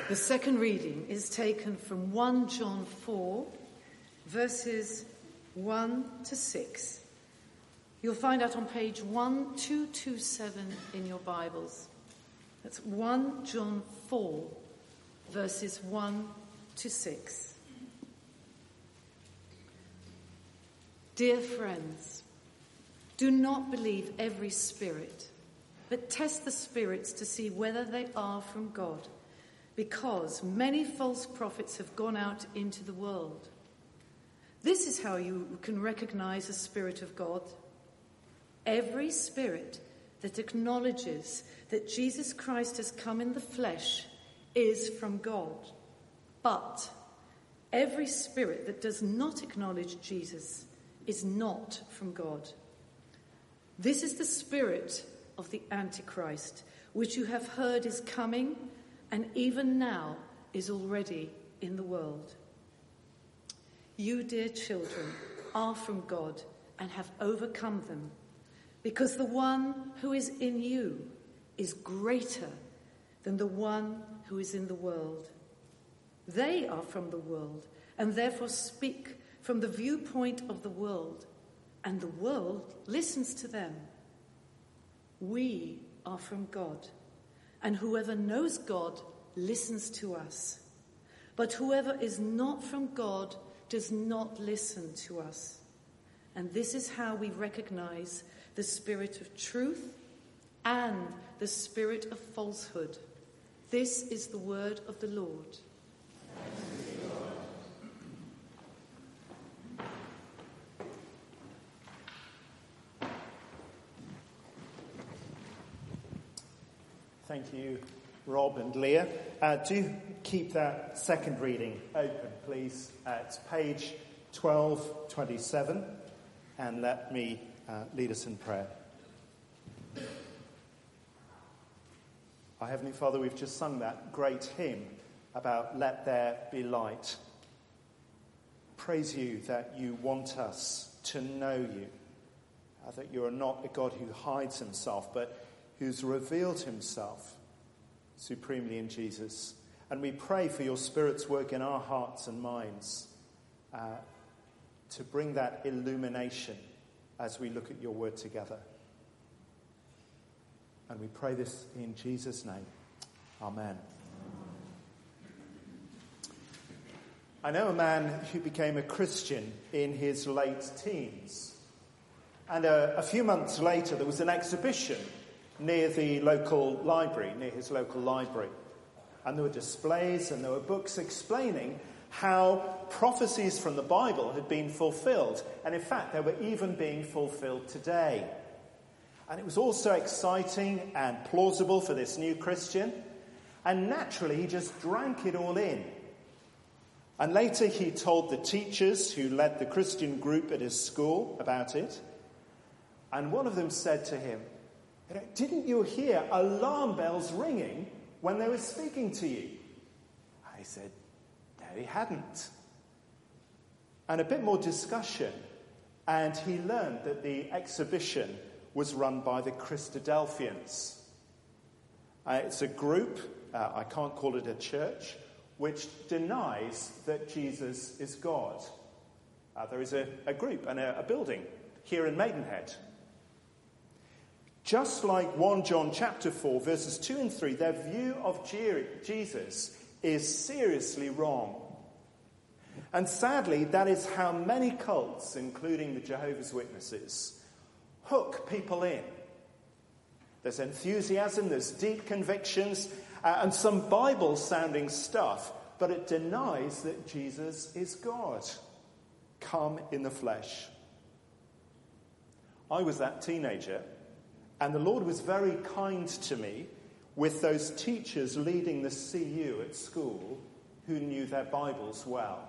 The second reading is taken from 1 John 4, verses 1 to 6. You'll find that on page 1227 in your Bibles. That's 1 John 4, verses 1 to 6. Dear friends, do not believe every spirit, but test the spirits to see whether they are from God, because many false prophets have gone out into the world. This is how you can recognize the Spirit of God. Every spirit that acknowledges that Jesus Christ has come in the flesh is from God. But every spirit that does not acknowledge Jesus is not from God. This is the spirit of the Antichrist, which you have heard is coming and even now is already in the world. You, dear children, are from God and have overcome them, because the one who is in you is greater than the one who is in the world. They are from the world and therefore speak from the viewpoint of the world, and the world listens to them. We are from God, and whoever knows God listens to us. But whoever is not from God does not listen to us. And this is how we recognize the spirit of truth and the spirit of falsehood. This is the word of the Lord. Thank you, Rob and Leah. Do keep that second reading open, please. It's page 1227, and let me lead us in prayer. Our Heavenly Father, we've just sung that great hymn about "Let There Be Light." Praise you that you want us to know you, that you are not a God who hides himself, but who's revealed himself supremely in Jesus. And we pray for your Spirit's work in our hearts and minds to bring that illumination as we look at your word together. And we pray this in Jesus' name. Amen. I know a man who became a Christian in his late teens. And a few months later, there was an exhibition near the local library, near his local library. And there were displays and there were books explaining how prophecies from the Bible had been fulfilled. And in fact, they were even being fulfilled today. And it was also exciting and plausible for this new Christian. And naturally, he just drank it all in. And later he told the teachers who led the Christian group at his school about it. And one of them said to him, "Didn't you hear alarm bells ringing when they were speaking to you?" I said, "No, he hadn't." And a bit more discussion, and he learned that the exhibition was run by the Christadelphians. It's a group, I can't call it a church, which denies that Jesus is God. There is a group and a building here in Maidenhead. Just like 1 John chapter 4, verses 2 and 3, their view of Jesus is seriously wrong. And sadly, that is how many cults, including the Jehovah's Witnesses, hook people in. There's enthusiasm, there's deep convictions, and some Bible-sounding stuff, but it denies that Jesus is God, come in the flesh. I was that teenager, and the Lord was very kind to me with those teachers leading the CU at school who knew their Bibles well.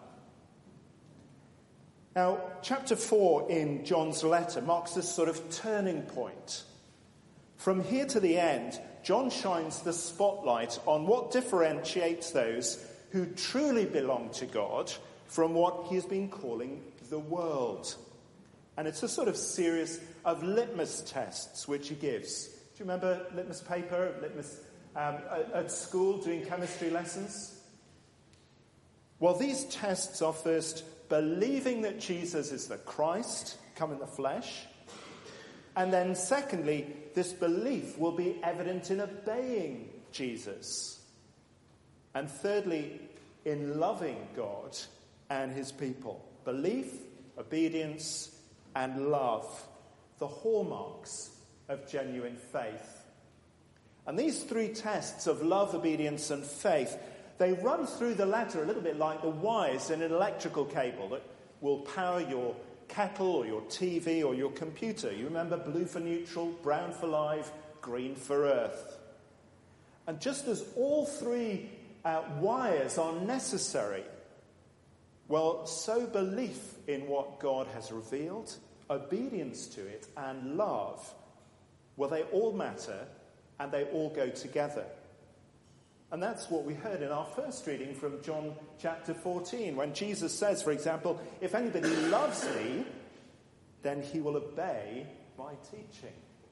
Now, chapter 4 in John's letter marks this sort of turning point. From here to the end, John shines the spotlight on what differentiates those who truly belong to God from what he has been calling the world. And it's a sort of series of litmus tests which he gives. Do you remember litmus paper, litmus at school doing chemistry lessons? Well, these tests are first believing that Jesus is the Christ, come in the flesh. And then secondly, this belief will be evident in obeying Jesus. And thirdly, in loving God and his people. Belief, obedience, and love, the hallmarks of genuine faith. And these three tests of love, obedience, and faith, they run through the latter a little bit like the wires in an electrical cable that will power your kettle or your TV or your computer. You remember blue for neutral, brown for live, green for earth. And just as all three wires are necessary, well, so belief in what God has revealed, obedience to it, and love, well, they all matter and they all go together. And that's what we heard in our first reading from John chapter 14, when Jesus says, for example, if anybody loves me, then he will obey my teaching.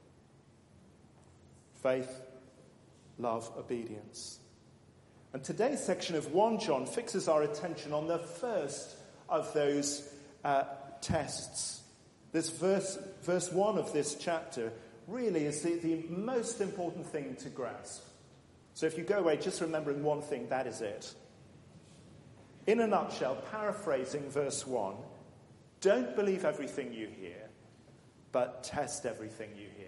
Faith, love, obedience. And today's section of 1 John fixes our attention on the first of those tests. This verse 1 of this chapter really is the most important thing to grasp. So if you go away just remembering one thing, that is it. In a nutshell, paraphrasing verse 1, don't believe everything you hear, but test everything you hear.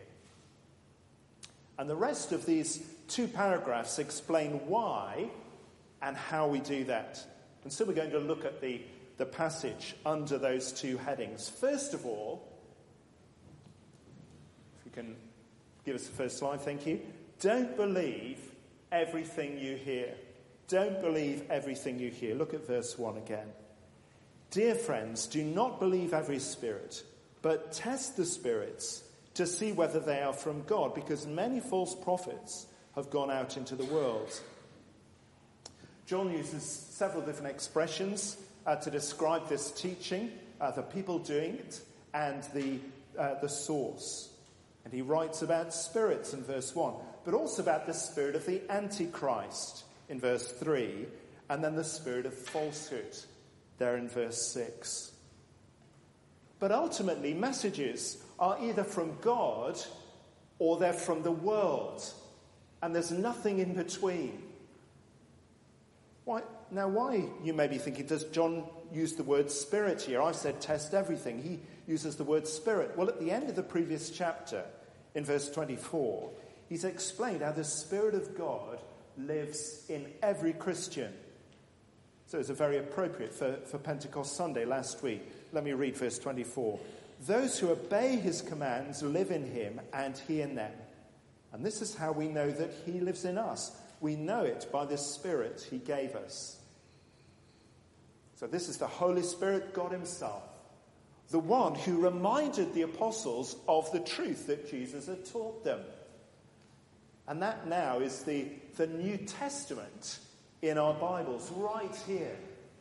And the rest of these 2 paragraphs explain why and how we do that. And so we're going to look at the passage under those 2 headings. First of all, if you can give us the first slide, thank you. Don't believe everything you hear. Don't believe everything you hear. Look at verse 1 again. Dear friends, do not believe every spirit, but test the spirits to see whether they are from God, because many false prophets have gone out into the world. John uses several different expressions to describe this teaching, the people doing it, and the source. And he writes about spirits in verse 1, but also about the spirit of the Antichrist in verse 3, and then the spirit of falsehood there in verse 6. But ultimately, messages are either from God or they're from the world, and there's nothing in between. Why, you may be thinking, does John use the word spirit here? I said test everything. He uses the word spirit. Well, at the end of the previous chapter, in verse 24, he's explained how the Spirit of God lives in every Christian. So it's very appropriate for Pentecost Sunday last week. Let me read verse 24. Those who obey his commands live in him and he in them. And this is how we know that he lives in us. We know it by the Spirit he gave us. So this is the Holy Spirit, God himself, the one who reminded the apostles of the truth that Jesus had taught them. And that now is the New Testament in our Bibles, right here.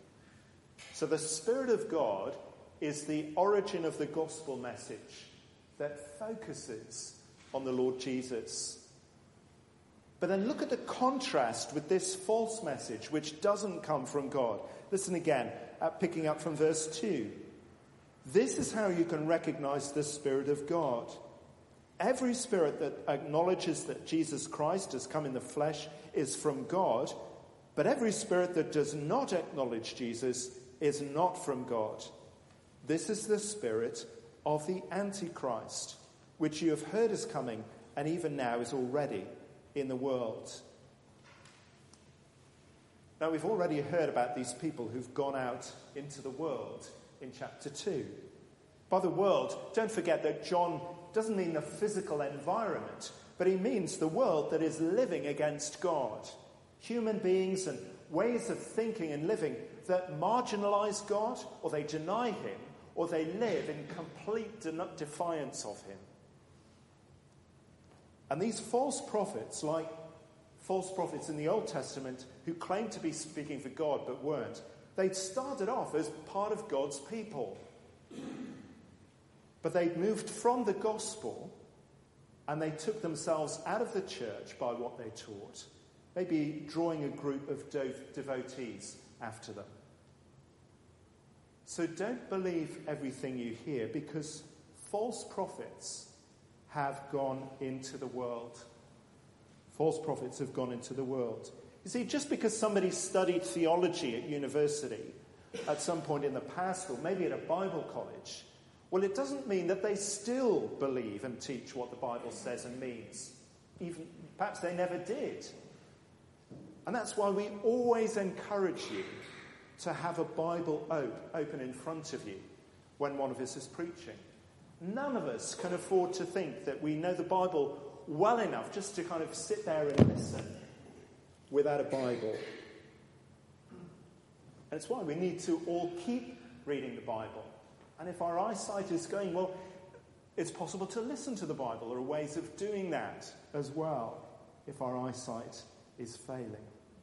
So the Spirit of God is the origin of the gospel message that focuses on the Lord Jesus. But then look at the contrast with this false message, which doesn't come from God. Listen again, picking up from verse 2. This is how you can recognize the Spirit of God. Every spirit that acknowledges that Jesus Christ has come in the flesh is from God, but every spirit that does not acknowledge Jesus is not from God. This is the spirit of the Antichrist, which you have heard is coming and even now is already in the world. Now, we've already heard about these people who've gone out into the world in chapter 2. By the world, don't forget that John doesn't mean the physical environment, but he means the world that is living against God. Human beings and ways of thinking and living that marginalize God, or they deny him, or they live in complete defiance of him. And these false prophets, like false prophets in the Old Testament who claimed to be speaking for God but weren't, they'd started off as part of God's people. But they'd moved from the gospel and they took themselves out of the church by what they taught, maybe drawing a group of devotees after them. So don't believe everything you hear, because false prophets have gone into the world. False prophets have gone into the world. You see, just because somebody studied theology at university at some point in the past, or maybe at a Bible college, well, it doesn't mean that they still believe and teach what the Bible says and means. Even perhaps they never did. And that's why we always encourage you to have a Bible open in front of you when one of us is preaching. None of us can afford to think that we know the Bible well enough just to kind of sit there and listen without a Bible. And it's why we need to all keep reading the Bible. And if our eyesight is going, well, it's possible to listen to the Bible. There are ways of doing that as well if our eyesight is failing.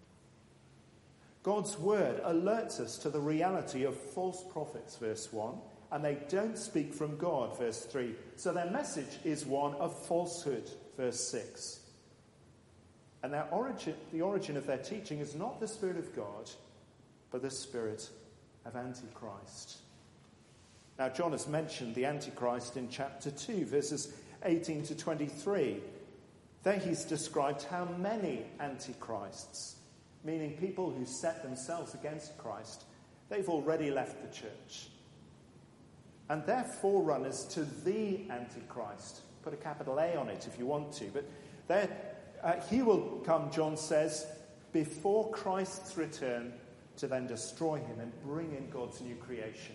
God's word alerts us to the reality of false prophets, verse 1, and they don't speak from God, verse 3. So their message is one of falsehood, verse 6. And the origin of their teaching is not the Spirit of God, but the spirit of Antichrist. Now, John has mentioned the Antichrist in chapter 2, verses 18 to 23. There he's described how many Antichrists, meaning people who set themselves against Christ, they've already left the church. And they're forerunners to the Antichrist. Put a capital A on it if you want to. But he will come, John says, before Christ's return to then destroy him and bring in God's new creation.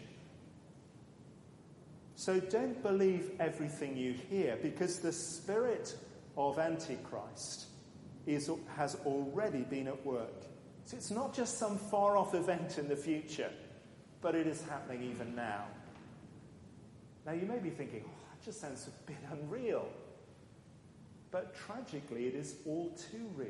So don't believe everything you hear, because the spirit of Antichrist has already been at work. So it's not just some far-off event in the future, but it is happening even now. Now you may be thinking, that just sounds a bit unreal. But tragically, it is all too real.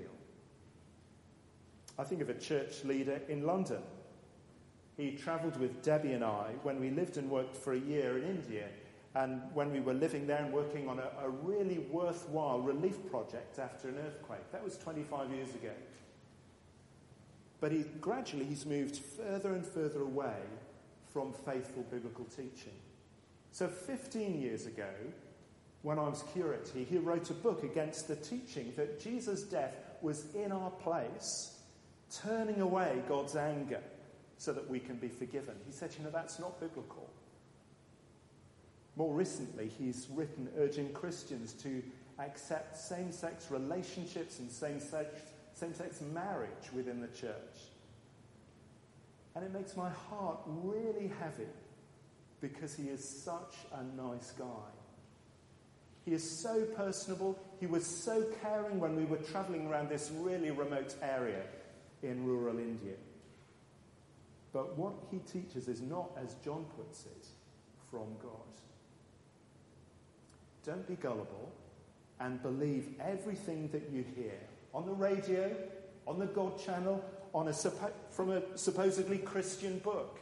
I think of a church leader in London. He travelled with Debbie and I when we lived and worked for a year in India, and when we were living there and working on a really worthwhile relief project after an earthquake. That was 25 years ago. But he's moved further and further away from faithful biblical teaching. So 15 years ago, when I was curate, he wrote a book against the teaching that Jesus' death was in our place, turning away God's anger so that we can be forgiven. He said, that's not biblical. More recently, he's written urging Christians to accept same-sex relationships and same-sex marriage within the church. And it makes my heart really heavy, because he is such a nice guy. He is so personable. He was so caring when we were travelling around this really remote area in rural India. But what he teaches is not, as John puts it, from God. Don't be gullible and believe everything that you hear on the radio, on the God channel, from a supposedly Christian book.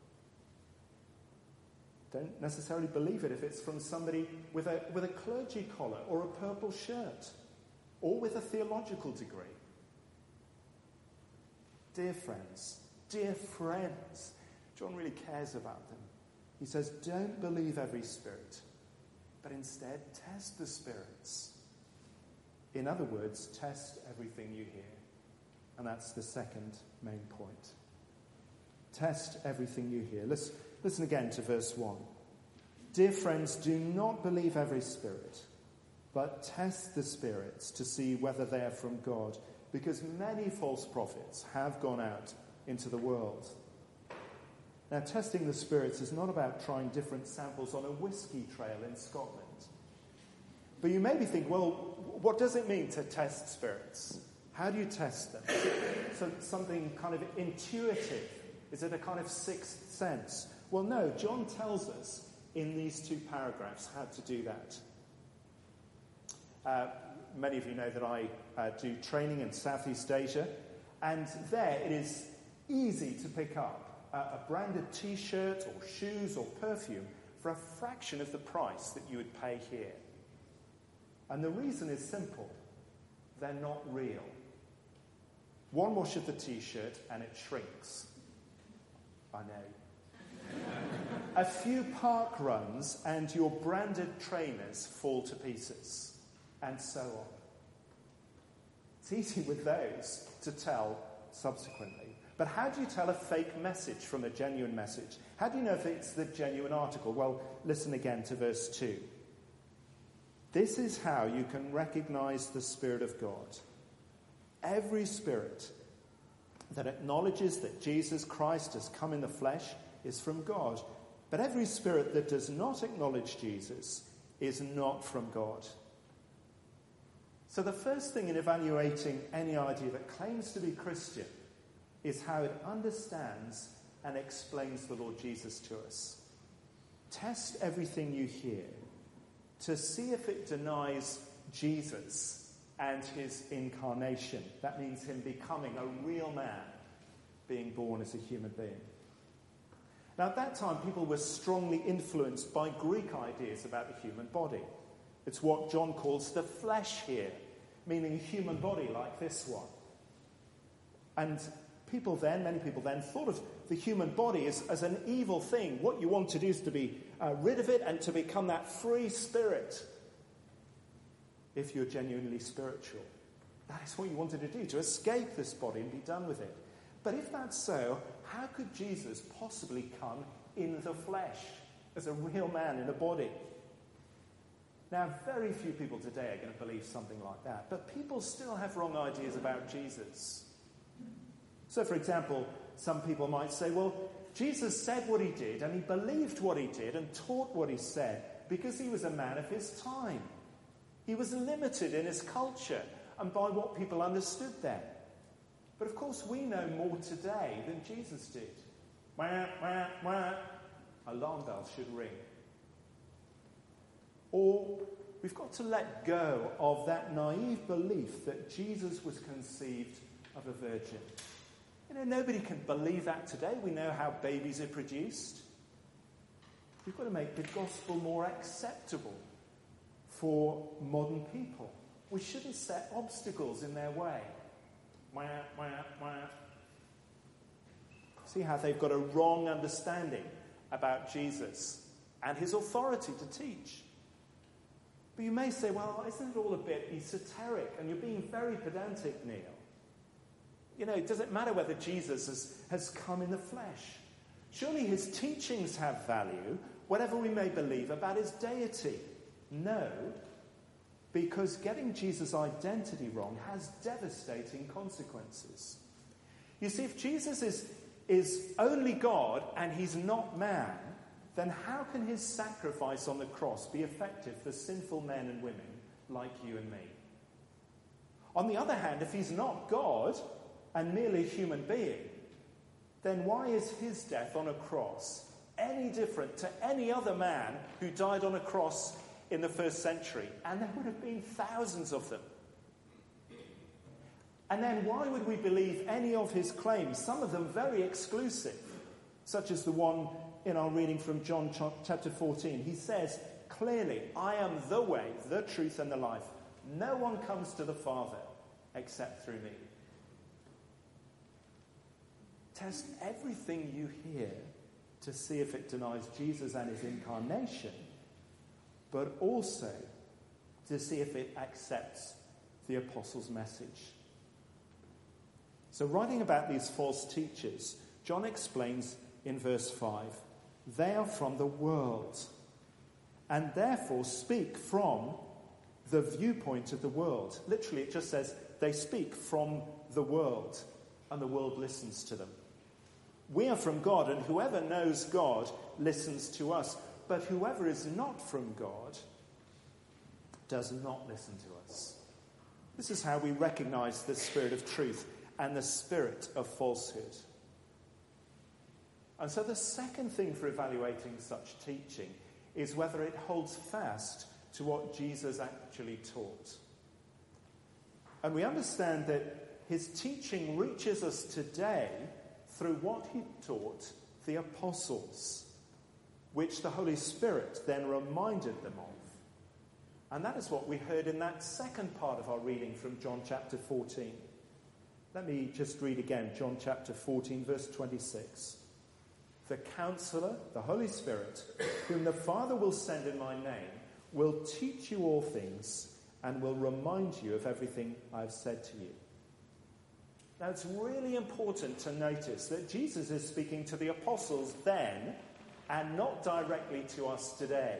Don't necessarily believe it if it's from somebody with a clergy collar or a purple shirt or with a theological degree. Dear friends, John really cares about them. He says, don't believe every spirit, but instead test the spirits. In other words, test everything you hear. And that's the second main point. Test everything you hear. Listen again to verse 1. Dear friends, do not believe every spirit, but test the spirits to see whether they are from God, because many false prophets have gone out into the world. Now, testing the spirits is not about trying different samples on a whiskey trail in Scotland. But you maybe think, well, what does it mean to test spirits? How do you test them? So something kind of intuitive? Is it a kind of sixth sense? Well, no, John tells us in these 2 paragraphs how to do that. Many of you know that I do training in Southeast Asia, and there it is easy to pick up a branded T-shirt or shoes or perfume for a fraction of the price that you would pay here. And the reason is simple. They're not real. One wash of the t-shirt and it shrinks. I know. A few park runs and your branded trainers fall to pieces. And so on. It's easy with those to tell subsequently. But how do you tell a fake message from a genuine message? How do you know if it's the genuine article? Well, listen again to verse 2. This is how you can recognize the Spirit of God. Every spirit that acknowledges that Jesus Christ has come in the flesh is from God. But every spirit that does not acknowledge Jesus is not from God. So the first thing in evaluating any idea that claims to be Christian is how it understands and explains the Lord Jesus to us. Test everything you hear to see if it denies Jesus and his incarnation. That means him becoming a real man, being born as a human being. Now, at that time, people were strongly influenced by Greek ideas about the human body. It's what John calls the flesh here, meaning a human body like this one. And many people then, thought of the human body as an evil thing. What you want to do is to be rid of it and to become that free spirit. If you're genuinely spiritual, that is what you wanted to do, to escape this body and be done with it. But if that's so, how could Jesus possibly come in the flesh as a real man in a body? Now, very few people today are going to believe something like that, but people still have wrong ideas about Jesus. So, for example, some people might say, well, Jesus said what he did, and he believed what he did, and taught what he said, because he was a man of his time. He was limited in his culture and by what people understood then. But of course, we know more today than Jesus did. Wah, wah, wah. Alarm bells should ring. Or we've got to let go of that naive belief that Jesus was conceived of a virgin. Nobody can believe that today. We know how babies are produced. We've got to make the gospel more acceptable for modern people. We shouldn't set obstacles in their way. Wah, wah, wah. See how they've got a wrong understanding about Jesus and his authority to teach. But you may say, well, isn't it all a bit esoteric? And you're being very pedantic, Neil. Does it matter whether Jesus has come in the flesh? Surely his teachings have value, whatever we may believe about his deity. No, because getting Jesus' identity wrong has devastating consequences. You see, if Jesus is only God and he's not man, then how can his sacrifice on the cross be effective for sinful men and women like you and me? On the other hand, if he's not God and merely a human being, then why is his death on a cross any different to any other man who died on a cross in the first century? And there would have been thousands of them. And then why would we believe any of his claims, some of them very exclusive, such as the one in our reading from John chapter 14? He says clearly, I am the way, the truth, and the life. No one comes to the Father except through me. Test everything you hear to see if it denies Jesus and his incarnation, but also to see if it accepts the apostles' message. So writing about these false teachers, John explains in verse 5, they are from the world, and therefore speak from the viewpoint of the world. Literally, it just says they speak from the world, and the world listens to them. We are from God, and whoever knows God listens to us. But whoever is not from God does not listen to us. This is how we recognize the spirit of truth and the spirit of falsehood. And so the second thing for evaluating such teaching is whether it holds fast to what Jesus actually taught. And we understand that his teaching reaches us today through what he taught the apostles, which the Holy Spirit then reminded them of. And that is what we heard in that second part of our reading from John chapter 14. Let me just read again, John chapter 14, verse 26. The Counselor, the Holy Spirit, whom the Father will send in my name, will teach you all things and will remind you of everything I have said to you. Now, it's really important to notice that Jesus is speaking to the apostles then and not directly to us today.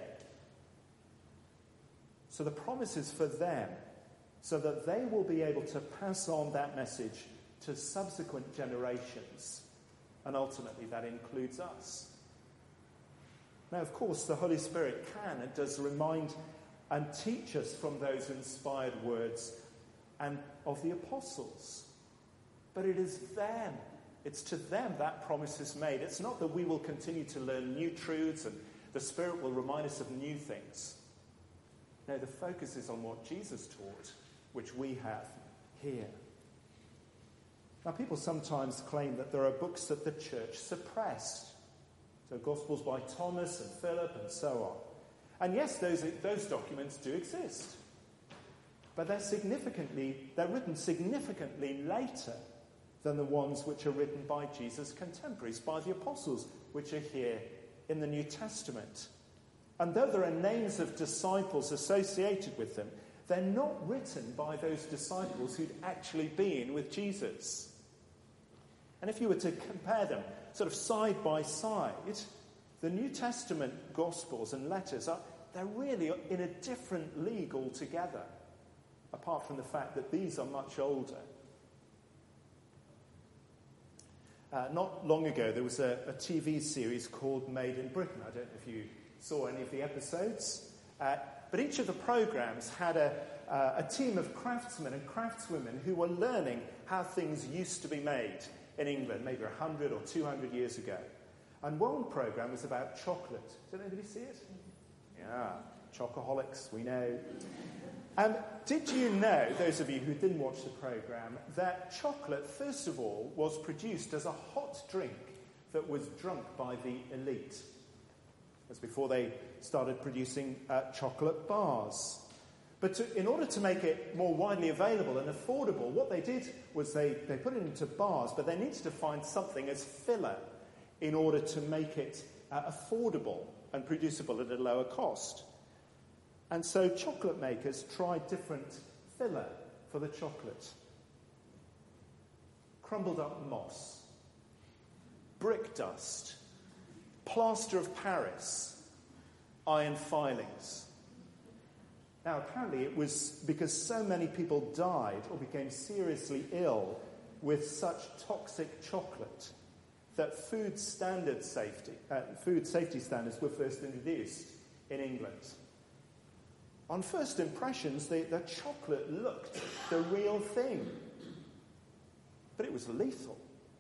So the promise is for them, so that they will be able to pass on that message to subsequent generations. And ultimately that includes us. Now, of course, the Holy Spirit can and does remind and teach us from those inspired words and of the apostles. But it is them. It's to them that promise is made. It's not that we will continue to learn new truths and the Spirit will remind us of new things. No, the focus is on what Jesus taught, which we have here. Now, people sometimes claim that there are books that the church suppressed. So Gospels by Thomas and Philip and so on. And yes, those documents do exist. But they're written significantly later than the ones which are written by Jesus' contemporaries, by the apostles, which are here in the New Testament. And though there are names of disciples associated with them, they're not written by those disciples who'd actually been with Jesus. And if you were to compare them sort of side by side, the New Testament Gospels and letters they're really in a different league altogether, apart from the fact that these are much older. Not long ago, there was a TV series called Made in Britain. I don't know if you saw any of the episodes. But each of the programmes had a team of craftsmen and craftswomen who were learning how things used to be made in England, maybe 100 or 200 years ago. And one programme was about chocolate. Did anybody see it? Yeah, chocoholics, we know. Did you know, those of you who didn't watch the programme, that chocolate, first of all, was produced as a hot drink that was drunk by the elite? That's before they started producing chocolate bars. But in order to make it more widely available and affordable, what they did was they put it into bars, but they needed to find something as filler in order to make it affordable and producible at a lower cost. And so chocolate makers tried different filler for the chocolate. Crumbled up moss, brick dust, plaster of Paris, iron filings. Now, apparently it was because so many people died or became seriously ill with such toxic chocolate that food safety standards were first introduced in England. On first impressions, the chocolate looked the real thing, but it was lethal.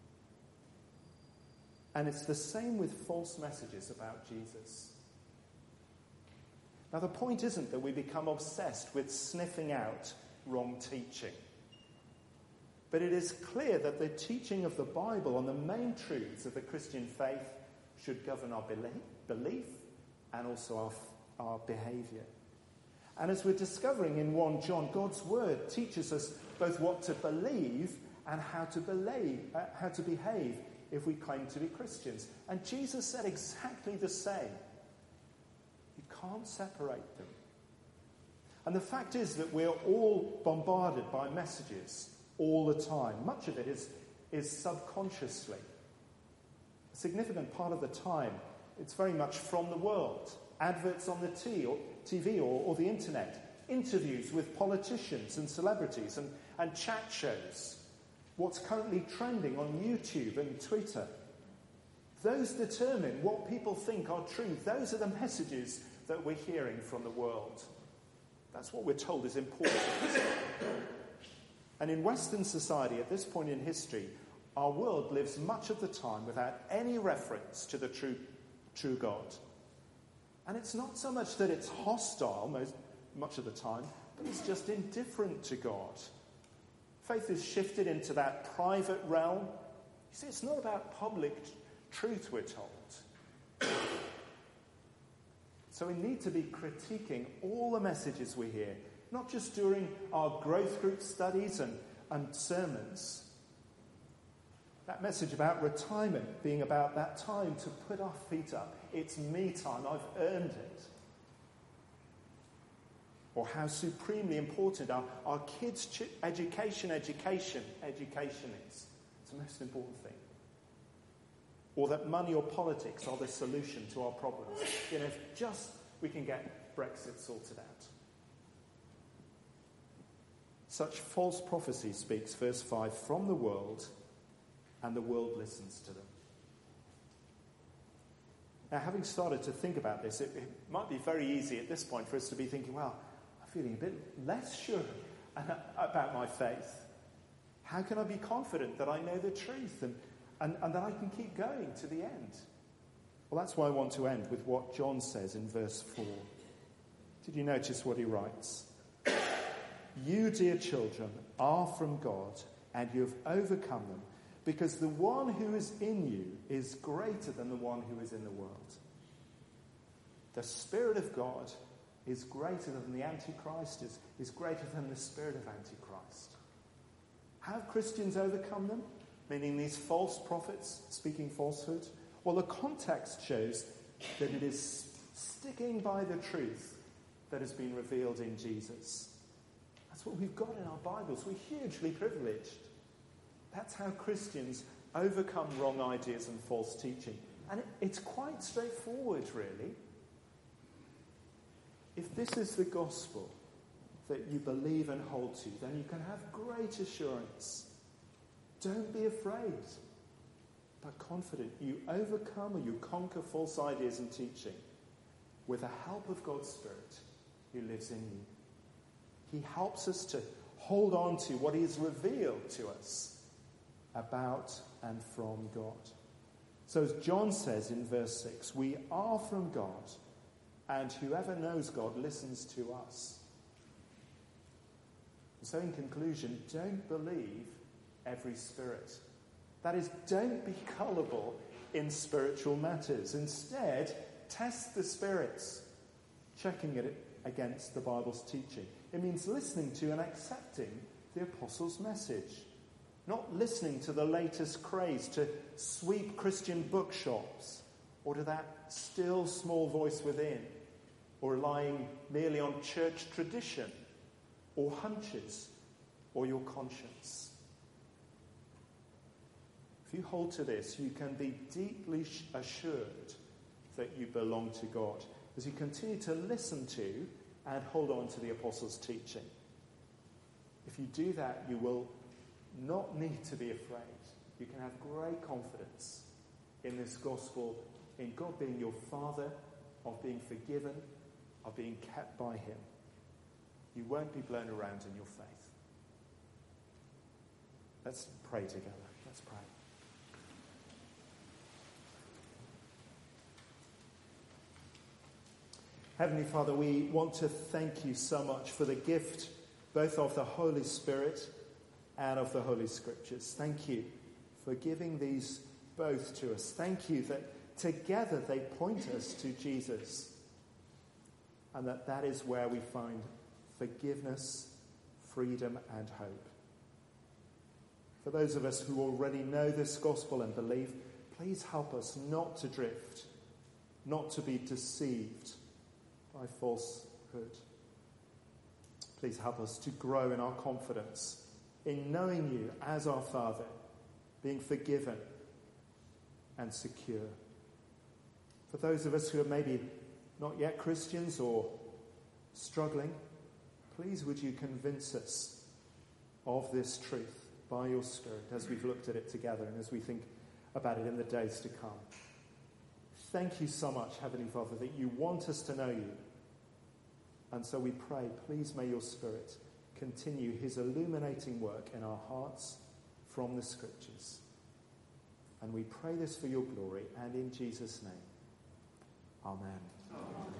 And it's the same with false messages about Jesus. Now, the point isn't that we become obsessed with sniffing out wrong teaching. But it is clear that the teaching of the Bible on the main truths of the Christian faith should govern our belief and also our behaviour. And as we're discovering in 1 John, God's word teaches us both what to believe and how to behave if we claim to be Christians. And Jesus said exactly the same. You can't separate them. And the fact is that we're all bombarded by messages all the time. Much of it is subconsciously. A significant part of the time, it's very much from the world. Adverts on the TV or the internet, interviews with politicians and celebrities and chat shows, what's currently trending on YouTube and Twitter. Those determine what people think are true. Those are the messages that we're hearing from the world. That's what we're told is important. And in Western society, at this point in history, our world lives much of the time without any reference to the true God. And it's not so much that it's hostile much of the time, but it's just indifferent to God. Faith is shifted into that private realm. You see, it's not about public truth, we're told. It's So we need to be critiquing all the messages we hear, not just during our growth group studies and sermons. That message about retirement being about that time to put our feet up. It's me time, I've earned it. Or how supremely important our kids' education is. It's the most important thing. Or that money or politics are the solution to our problems. If just we can get Brexit sorted out. Such false prophecy speaks, verse 5, from the world, and the world listens to them. Now, having started to think about this, it might be very easy at this point for us to be thinking, well, I'm feeling a bit less sure about my faith. How can I be confident that I know the truth and that I can keep going to the end? Well, that's why I want to end with what John says in verse 4. Did you notice what he writes? You, dear children, are from God, and you have overcome them, because the one who is in you is greater than the one who is in the world. The Spirit of God is greater than the Antichrist, is greater than the spirit of Antichrist. Have Christians overcome them? Meaning these false prophets speaking falsehood? Well, the context shows that it is sticking by the truth that has been revealed in Jesus. That's what we've got in our Bibles. We're hugely privileged. That's how Christians overcome wrong ideas and false teaching. And it's quite straightforward, really. If this is the gospel that you believe and hold to, then you can have great assurance. Don't be afraid, but confident. You overcome or you conquer false ideas and teaching with the help of God's Spirit who lives in you. He helps us to hold on to what he has revealed to us about and from God. So as John says in verse 6, we are from God, and whoever knows God listens to us. So in conclusion, don't believe every spirit. That is, don't be gullible in spiritual matters. Instead, test the spirits, checking it against the Bible's teaching. It means listening to and accepting the apostles' message. Not listening to the latest craze to sweep Christian bookshops or to that still small voice within, or relying merely on church tradition or hunches or your conscience. If you hold to this, you can be deeply assured that you belong to God as you continue to listen to and hold on to the apostles' teaching. If you do that, you will not need to be afraid. You can have great confidence in this gospel, in God being your Father, of being forgiven, of being kept by him. You won't be blown around in your faith. Let's pray together. Let's pray. Heavenly Father, we want to thank you so much for the gift both of the Holy Spirit and of the Holy Scriptures. Thank you for giving these both to us. Thank you that together they point us to Jesus, and that is where we find forgiveness, freedom, and hope. For those of us who already know this gospel and believe, please help us not to drift, not to be deceived by falsehood. Please help us to grow in our confidence in knowing you as our Father, being forgiven and secure. For those of us who are maybe not yet Christians or struggling, please would you convince us of this truth by your Spirit as we've looked at it together and as we think about it in the days to come. Thank you so much, Heavenly Father, that you want us to know you. And so we pray, please may your Spirit continue his illuminating work in our hearts from the Scriptures. And we pray this for your glory and in Jesus' name. Amen.